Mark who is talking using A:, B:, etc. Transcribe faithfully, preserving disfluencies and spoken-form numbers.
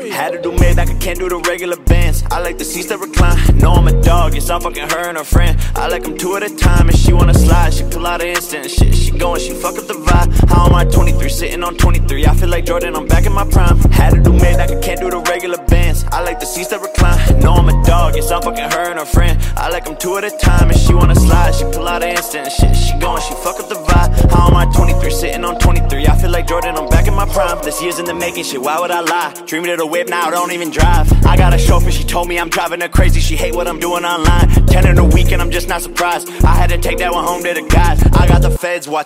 A: Had to do Maybach, I can't do the regular bands. I like the seats that recline. No, I'm a dog, yes, I'm fucking her and her friend. I like them two at a time, and she wanna slide. She pull out an instant shit. She going, she fuck up the vibe. How am I twenty-three, sitting on twenty-three? I feel like Jordan, I'm back in my prime. Had to do Maybach, I can't do the regular bands. I like the seats that recline. No, I'm a dog, yes, I'm fucking her and her friend. I like them two at a time, and she wanna slide. She pull out an instant shit. She going, she fuck up the vibe. How am I twenty-three, sitting on twenty-three? I feel like Jordan, I'm back in my prime. This year's in the making, shit, why would I lie? Dreaming of the whip, now I don't even drive. I got a chauffeur, she told me I'm driving her crazy. She hate what I'm doing online. Ten in a week and I'm just not surprised. I had to take that one home to the guys. I got the feds watching.